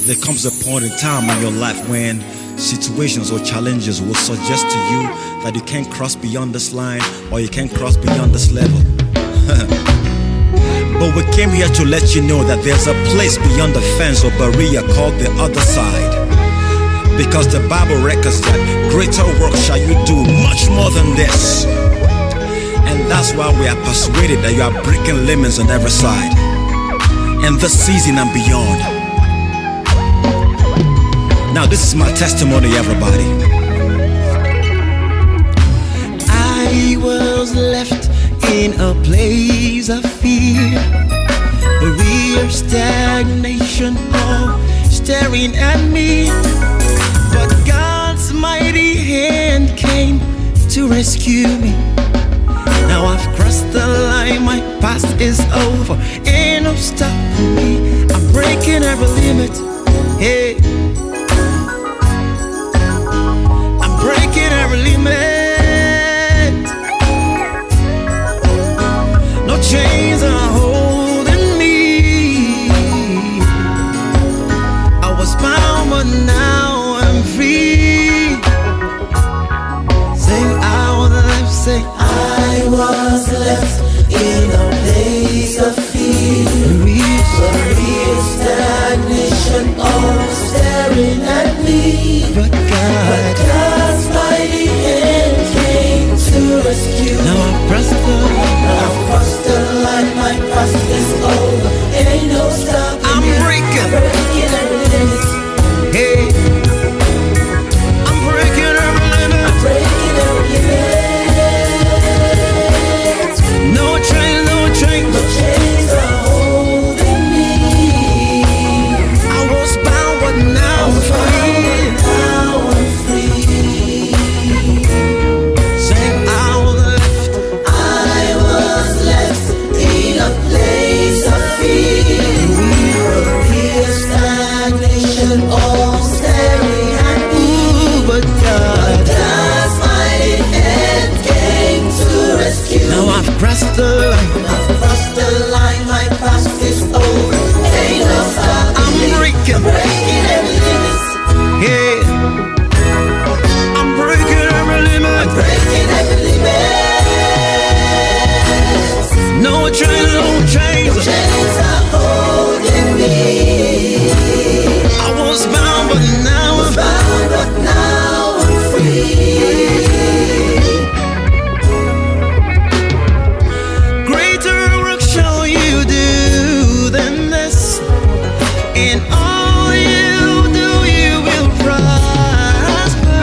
There comes a point in time in your life when situations or challenges will suggest to you that you can't cross beyond this line or you can't cross beyond this level. But we came here to let you know that there's a place beyond the fence or barrier called the other side. Because the Bible records that greater work shall you do, much more than this. And that's why we are persuaded that you are breaking limits on every side, in this season and beyond. Now this is my testimony, everybody. I was left in a place of fear, barrier, stagnation, all staring at me. But God's mighty hand came to rescue me. Now I've crossed the line, my past is over, ain't no stopping me. I'm breaking every limit, hey. I'm breaking every limit. No chains are holding me. I was bound but now I'm free. Sing out the life, say I was left in a place of fear, barrier, stagnation, all staring at me. But God's mighty hand came to rescue me. now I've crossed the line, my past is over, ain't no stopping I'm me. breaking. I'm breaking every limit. Hey, I'm breaking every limit. I'm breaking every limit. No chains, no chains. No chains are holding me. I was bound, but now I'm free. Now I'm free. Sing out left. I was left in a place of fear, barrier, stagnation, all staring at me. But God, God's mighty hand came to rescue me. now I've crossed the line. I've crossed the line, my past is over, ain't no stopping I'm me. breaking. Breaking every limit. Yeah, I'm breaking every limit. Breaking every limit. No chains, no chains. Chains are holding me. I was bound, but now I'm Bound, but now I'm free. greater work shall you do than this. In all you do, you will prosper.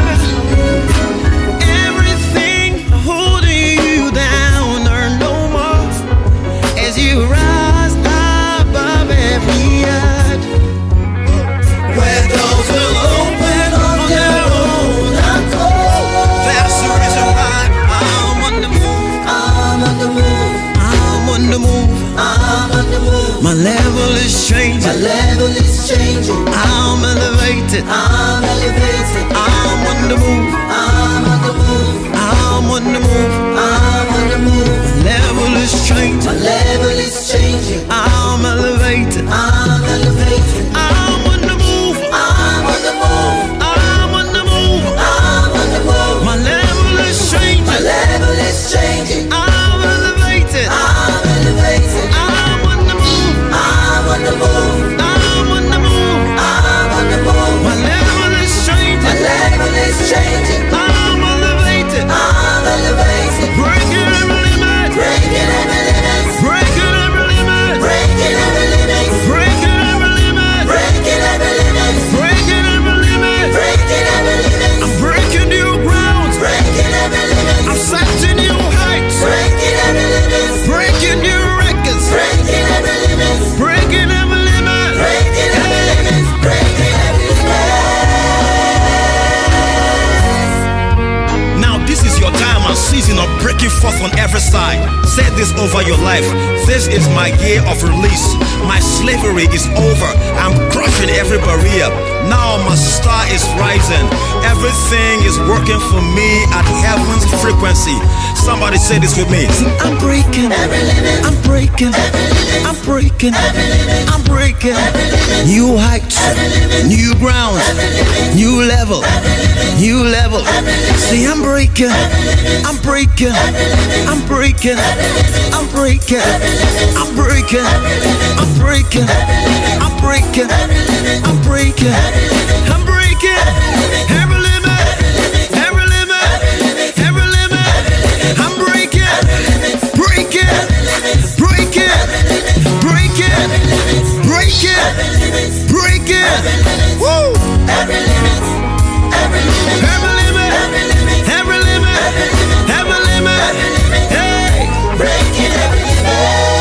Everything holding you down or no more, as you rise above every odds. Where doors will open on their own accord. That's the reason why I'm on the move. I'm on the move. I'm on the move. I'm on the move. My level is My changing. level is changing. I'm elevated. I'm elevated. I'm on the move. I'm on the move. I'm on the move. I'm on the move. My level is My changing. level is changing. I'm elevated. I'm elevated. I'm on the move. I'm on the move. I'm on the move. I'm on the move. My level is My changing. level is changing. I'm elevated. I'm elevated. I'm on the move. I'm on the move. I'm on the move. I'm on the move. My level is My changing. level is changing. I'm elevated. I'm elevated. Breaking every limit. Breaking every limit. Breaking every limit. Breaking every limit. Breaking every limit. Breaking every limit. Breaking every limit. Breaking every limit. I'm breaking new grounds. Breaking every limit. I'm setting new heights. Breaking every limit. Breaking new records. Breaking every limit. Breaking every limit. Breaking every limit. Breaking every limit. Now this is your time and season of breaking forth on every side. Say this over your life. This is my year of release. My slavery is over. I'm crushing smashing every barrier. Now my star is rising. Everything is working for me at heaven's frequency. Somebody say this with me. See, I'm breaking, I'm breaking, I'm breaking, I'm breaking. New heights, new ground, new level, new level. See, I'm breaking, I'm breaking, I'm breaking, I'm breaking, I'm breaking, I'm breaking, I'm breaking, I'm breaking, I'm breaking. Every limit, every limit, every limit. I'm breaking, breaking, breaking, breaking, breaking, breaking. Woo! Every limit, every limit, every limit, every limit, every limit. Hey, breaking every limit.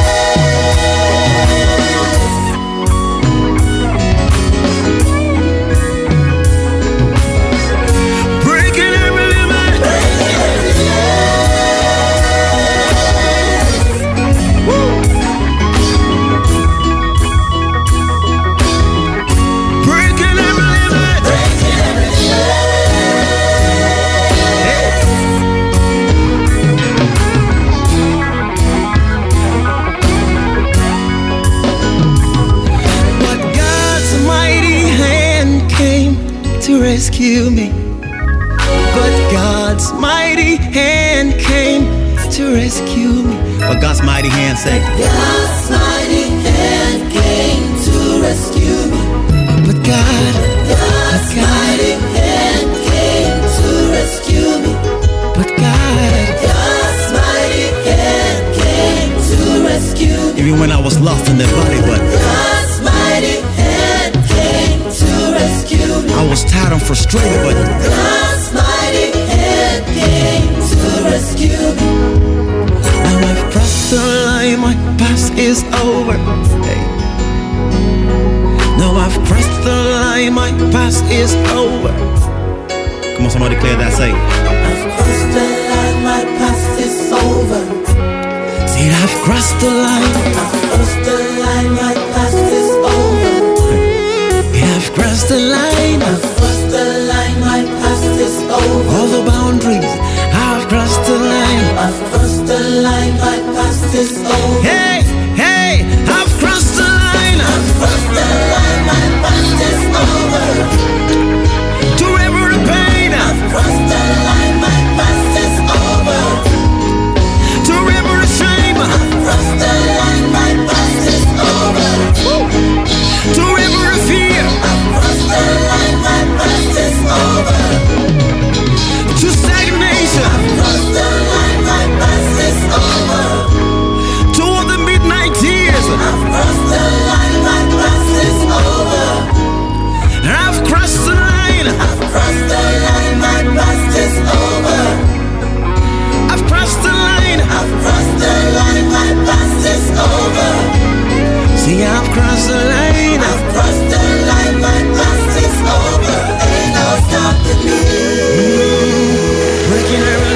Rescue me, but God's mighty hand came to rescue me. But God's mighty hand said, God's mighty hand came to rescue me. But God's mighty hand came to rescue me. But God's mighty hand came to rescue me. Even when I was lost in the body, but God's mighty hand came to rescue me. I was tired and frustrated, but God's mighty hand came to rescue me. Now I've crossed the line, my past is over. Hey. Now I've crossed the line, my past is over. Come on, somebody declare that, say. I've crossed the line, my past is over. See, I've crossed the line. I've crossed the line, my past is over. Yeah, I've crossed the line. I've crossed the line, my past is over. All the boundaries, I've crossed the line. I've crossed the line, my past is over. Hey, hey, I've crossed the line. I've crossed the line, my past is over. To every pain, I've crossed the line, my past is over. to every shame, I've crossed the line, my past is over. to every fear, I've crossed the line, my past is over. to stagnation, I've crossed the line, my past is over. to all the midnight tears. I've crossed the line, my past is over. I've crossed the line. I've crossed the line, my past is over. I've crossed the line. I've crossed the line, my past is over. See, I've crossed the line. I've crossed the line, my past is over. Ain't no stopping me. Breaking every